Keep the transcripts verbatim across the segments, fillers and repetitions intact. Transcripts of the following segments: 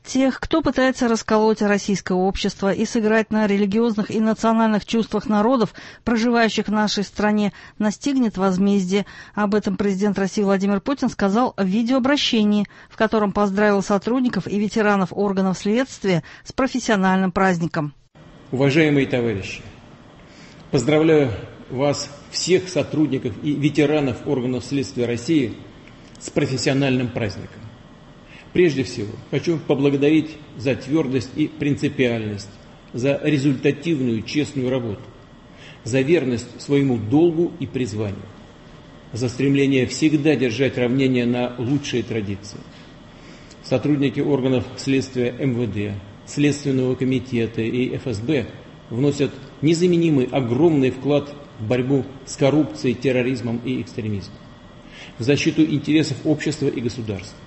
Тех, кто пытается расколоть российское общество и сыграть на религиозных и национальных чувствах народов, проживающих в нашей стране, настигнет возмездие. Об этом президент России Владимир Путин сказал в видеообращении, в котором поздравил сотрудников и ветеранов органов следствия с профессиональным праздником. Уважаемые товарищи, поздравляю вас, всех сотрудников и ветеранов органов следствия России, с профессиональным праздником. Прежде всего, хочу поблагодарить за твердость и принципиальность, за результативную, честную работу, за верность своему долгу и призванию, за стремление всегда держать равнение на лучшие традиции. Сотрудники органов следствия эм вэ дэ, Следственного комитета и эф эс бэ вносят незаменимый огромный вклад в борьбу с коррупцией, терроризмом и экстремизмом, в защиту интересов общества и государства,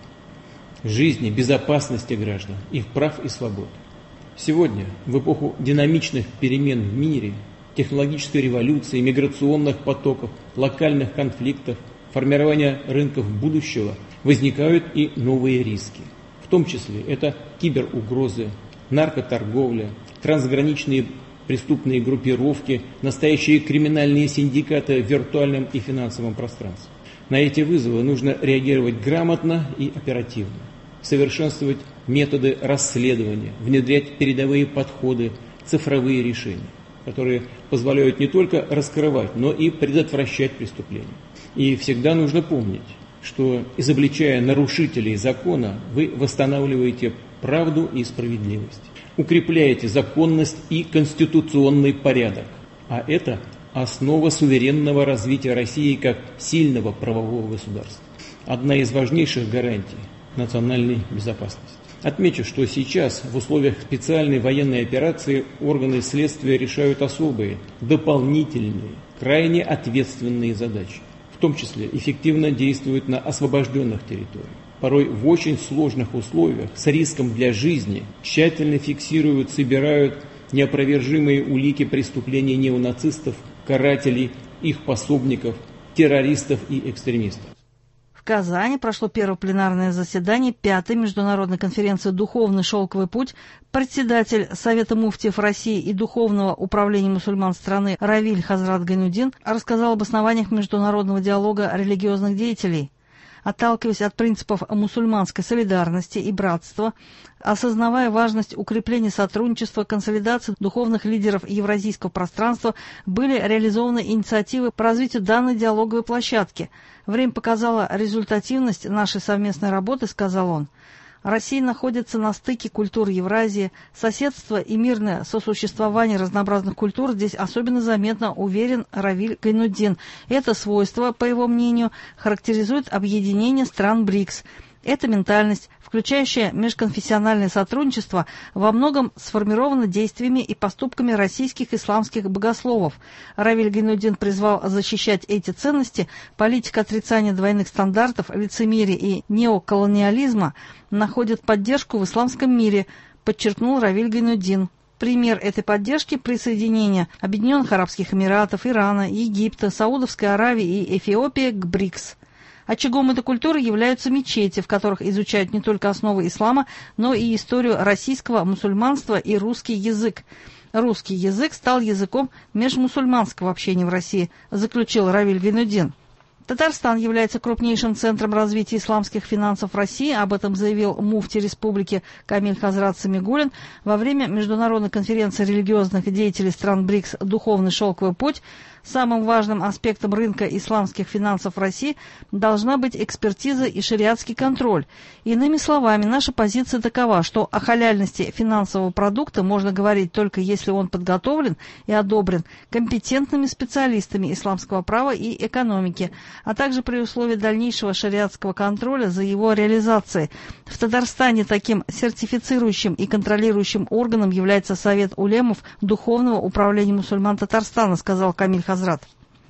жизни, безопасности граждан, их прав и свобод. Сегодня, в эпоху динамичных перемен в мире, технологической революции, миграционных потоков, локальных конфликтов, формирования рынков будущего, возникают и новые риски. В том числе это киберугрозы, наркоторговля, трансграничные преступные группировки, настоящие криминальные синдикаты в виртуальном и финансовом пространстве. На эти вызовы нужно реагировать грамотно и оперативно, совершенствовать методы расследования, внедрять передовые подходы, цифровые решения, которые позволяют не только раскрывать, но и предотвращать преступления. И всегда нужно помнить, что, изобличая нарушителей закона, вы восстанавливаете правду и справедливость, укрепляете законность и конституционный порядок, а это основа суверенного развития России как сильного правового государства. Одна из важнейших гарантий национальной безопасности. Отмечу, что сейчас в условиях специальной военной операции органы следствия решают особые, дополнительные, крайне ответственные задачи. В том числе эффективно действуют на освобожденных территориях. Порой в очень сложных условиях, с риском для жизни, тщательно фиксируют, собирают неопровержимые улики преступлений неонацистов, карателей, их пособников, террористов и экстремистов. В Казани прошло первое пленарное заседание пятой международной конференции «Духовный шелковый путь». Председатель Совета муфтиев России и Духовного управления мусульман страны Равиль Хазрат Гайнуддин рассказал об основаниях международного диалога религиозных деятелей. Отталкиваясь от принципов мусульманской солидарности и братства, осознавая важность укрепления сотрудничества, консолидации духовных лидеров евразийского пространства, были реализованы инициативы по развитию данной диалоговой площадки. Время показало результативность нашей совместной работы, сказал он. Россия находится на стыке культур Евразии, соседство и мирное сосуществование разнообразных культур здесь особенно заметно, уверен Равиль Гайнуддин. Это свойство, по его мнению, характеризует объединение стран БРИКС. Эта ментальность, включающая межконфессиональное сотрудничество, во многом сформирована действиями и поступками российских исламских богословов. Равиль Гайнуддин призвал защищать эти ценности. Политика отрицания двойных стандартов, лицемерия и неоколониализма находит поддержку в исламском мире, подчеркнул Равиль Гайнуддин. Пример этой поддержки – присоединение Объединенных Арабских Эмиратов, Ирана, Египта, Саудовской Аравии и Эфиопии к БРИКС. Очагом этой культуры являются мечети, в которых изучают не только основы ислама, но и историю российского мусульманства и русский язык. Русский язык стал языком межмусульманского общения в России, заключил Равиль Гайнуддин. Татарстан является крупнейшим центром развития исламских финансов России, об этом заявил муфти республики Камиль Хазрат Самигуллин во время международной конференции религиозных деятелей стран БРИКС «Духовный шелковый путь». Самым важным аспектом рынка исламских финансов в России должна быть экспертиза и шариатский контроль. Иными словами, наша позиция такова, что о халяльности финансового продукта можно говорить только если он подготовлен и одобрен компетентными специалистами исламского права и экономики, а также при условии дальнейшего шариатского контроля за его реализацией. В Татарстане таким сертифицирующим и контролирующим органом является Совет улемов Духовного управления мусульман Татарстана, сказал Камиль Хазрат.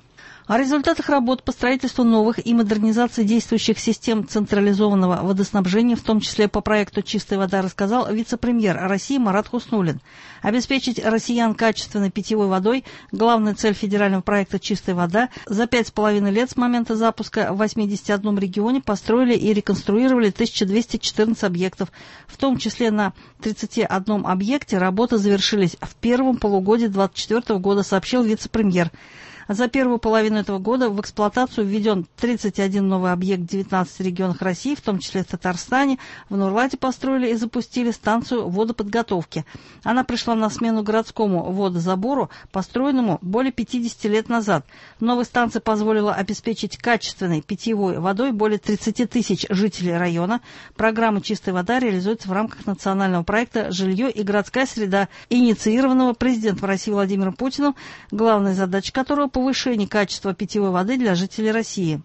О результатах работ по строительству новых и модернизации действующих систем централизованного водоснабжения, в том числе по проекту «Чистая вода», рассказал вице-премьер России Марат Хуснуллин. Обеспечить россиян качественной питьевой водой – главная цель федерального проекта «Чистая вода». За пять с половиной лет с момента запуска в восьмидесяти одном регионе построили и реконструировали тысячу двести четырнадцать объектов. В том числе на тридцати одном объекте работы завершились в первом полугодии две тысячи двадцать четвёртого года, сообщил вице-премьер. За первую половину этого года в эксплуатацию введен тридцать один новый объект в девятнадцати регионах России, в том числе в Татарстане. В Нурлате построили и запустили станцию водоподготовки. Она пришла на смену городскому водозабору, построенному более пятидесяти лет назад. Новая станция позволила обеспечить качественной питьевой водой более тридцати тысяч жителей района. Программа «Чистая вода» реализуется в рамках национального проекта «Жилье и городская среда», инициированного президентом России Владимиром Путиным, главная задача которого – повышение качества питьевой воды для жителей России.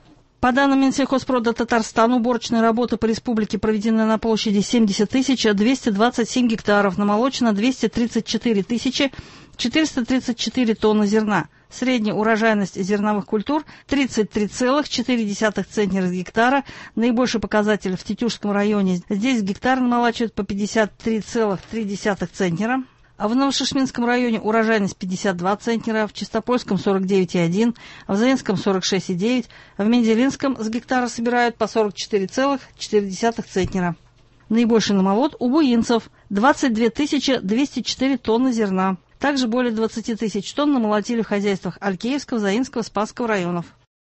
По данным Минсельхозпрода Татарстана, уборочные работы по республике проведены на площади семьдесят тысяч двести двадцать семь гектаров, намолочено двести тридцать четыре тысячи четыреста тридцать четыре тонны зерна. Средняя урожайность зерновых культур тридцать три целых четыре десятых центнера с гектара. Наибольший показатель в Тетюшском районе. Здесь гектар намолачивают по пятьдесят три целых три десятых центнера. А в Новошишминском районе урожайность пятьдесят два центнера, в Чистопольском сорок девять целых один, в Заинском сорок шесть целых девять, в Менделинском с гектара собирают по сорок четыре целых четыре десятых центнера. Наибольший намолот у буинцев – двадцать две тысячи двести четыре тонны зерна. Также более двадцати тысяч тонн намолотили в хозяйствах Алькеевского, Заинского, Спасского районов.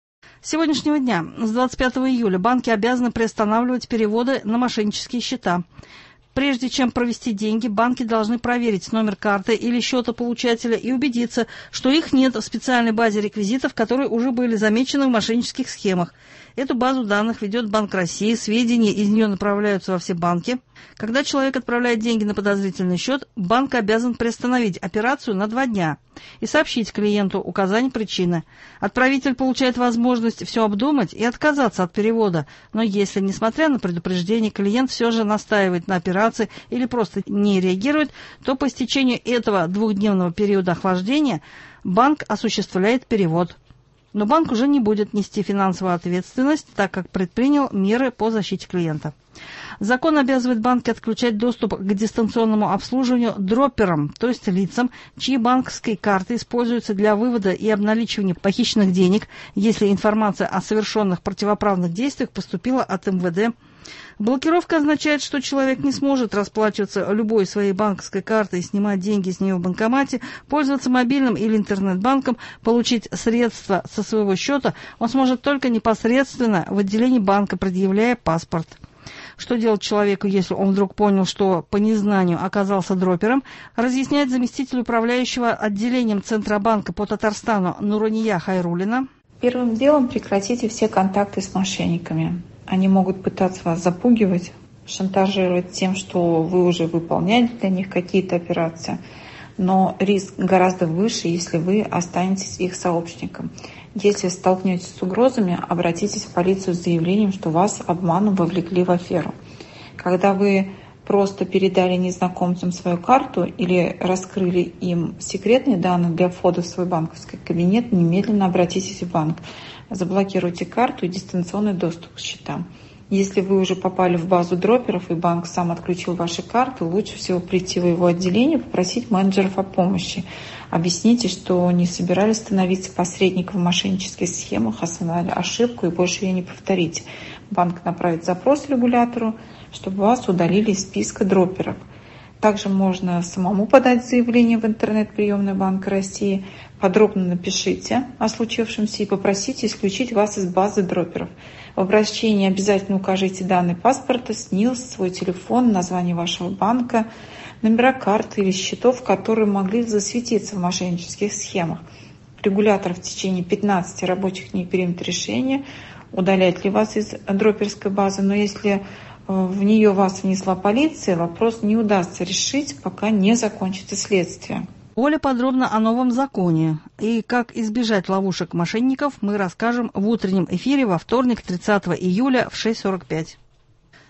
С сегодняшнего дня, с двадцать пятого июля, банки обязаны приостанавливать переводы на мошеннические счета. Прежде чем провести деньги, банки должны проверить номер карты или счета получателя и убедиться, что их нет в специальной базе реквизитов, которые уже были замечены в мошеннических схемах. Эту базу данных ведет Банк России, сведения из нее направляются во все банки. Когда человек отправляет деньги на подозрительный счет, банк обязан приостановить операцию на два дня и сообщить клиенту указание причины. Отправитель получает возможность все обдумать и отказаться от перевода, но если, несмотря на предупреждение, клиент все же настаивает на операции или просто не реагирует, то по истечению этого двухдневного периода охлаждения банк осуществляет перевод. Но банк уже не будет нести финансовую ответственность, так как предпринял меры по защите клиента. Закон обязывает банки отключать доступ к дистанционному обслуживанию дропперам, то есть лицам, чьи банковские карты используются для вывода и обналичивания похищенных денег, если информация о совершенных противоправных действиях поступила от эм вэ дэ. Блокировка означает, что человек не сможет расплачиваться любой своей банковской картой, снимать деньги с нее в банкомате, пользоваться мобильным или интернет-банком, получить средства со своего счета он сможет только непосредственно в отделении банка, предъявляя паспорт. Что делать человеку, если он вдруг понял, что по незнанию оказался дропером, разъясняет заместитель управляющего отделением Центробанка по Татарстану Нурания Хайрулина. Первым делом прекратите все контакты с мошенниками. Они могут пытаться вас запугивать, шантажировать тем, что вы уже выполняете для них какие-то операции, но риск гораздо выше, если вы останетесь их сообщником. Если столкнетесь с угрозами, обратитесь в полицию с заявлением, что вас обманом вовлекли в аферу. Когда вы просто передали незнакомцам свою карту или раскрыли им секретные данные для входа в свой банковский кабинет, немедленно обратитесь в банк. Заблокируйте карту и дистанционный доступ к счетам. Если вы уже попали в базу дроперов и банк сам отключил ваши карты, лучше всего прийти в его отделение, попросить менеджеров о помощи. Объясните, что не собирались становиться посредником в мошеннических схемах, осознали ошибку и больше ее не повторите. Банк направит запрос регулятору, чтобы вас удалили из списка дроперов. Также можно самому подать заявление в интернет-приемную Банка России. Подробно напишите о случившемся и попросите исключить вас из базы дроперов. В обращении обязательно укажите данные паспорта, СНИЛС, свой телефон, название вашего банка, номера карты или счетов, которые могли засветиться в мошеннических схемах. Регулятор в течение пятнадцати рабочих дней примет решение, удалять ли вас из дроперской базы, но если в нее вас внесла полиция, вопрос не удастся решить, пока не закончится следствие. Более подробно о новом законе и как избежать ловушек мошенников мы расскажем в утреннем эфире во вторник, тридцатого июля в шесть сорок пять.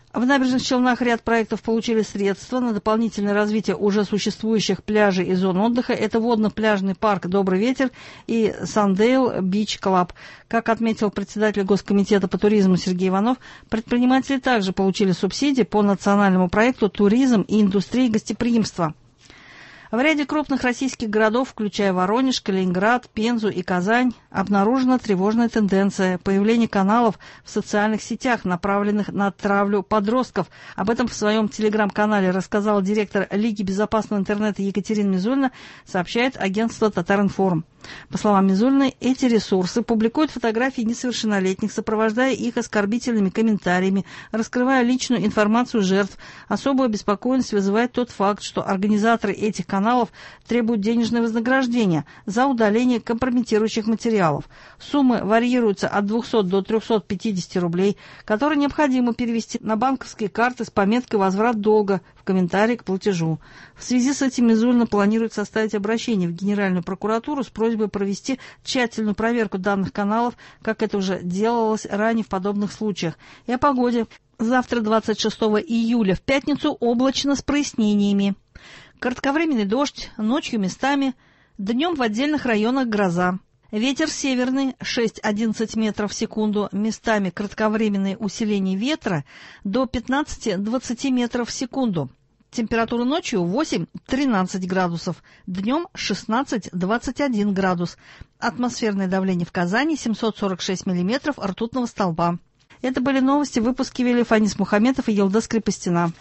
В Набережных Челнах ряд проектов получили средства на дополнительное развитие уже существующих пляжей и зон отдыха. Это водно-пляжный парк «Добрый ветер» и Сандейл Бич Клаб. Как отметил председатель Госкомитета по туризму Сергей Иванов, предприниматели также получили субсидии по национальному проекту «Туризм и индустрия гостеприимства». В ряде крупных российских городов, включая Воронеж, Калининград, Пензу и Казань, обнаружена тревожная тенденция появления каналов в социальных сетях, направленных на травлю подростков. Об этом в своем телеграм-канале рассказал директор Лиги безопасного интернета Екатерина Мизулина, сообщает агентство «Татаринформ». По словам Мизулиной, эти ресурсы публикуют фотографии несовершеннолетних, сопровождая их оскорбительными комментариями, раскрывая личную информацию жертв. Особую обеспокоенность вызывает тот факт, что организаторы этих каналов требуют денежное вознаграждение за удаление компрометирующих материалов. Суммы варьируются от двухсот до трехсот пятидесяти рублей, которые необходимо перевести на банковские карты с пометкой «Возврат долга» в комментарии к платежу. В связи с этим Мизулина планирует составить обращение в Генеральную прокуратуру с просьбой провести тщательную проверку данных каналов, как это уже делалось ранее в подобных случаях. И о погоде. Завтра, двадцать шестого июля, в пятницу, облачно с прояснениями. Кратковременный дождь, ночью местами, днем в отдельных районах гроза. Ветер северный шесть-одиннадцать метров в секунду, местами кратковременное усиление ветра до пятнадцати-двадцати метров в секунду. Температура ночью восемь-тринадцать градусов, днем шестнадцать-двадцать один градус. Атмосферное давление в Казани семьсот сорок шесть миллиметров ртутного столба. Это были новости в выпуске вели Фанис Мухаметов и Елдас Крепостина.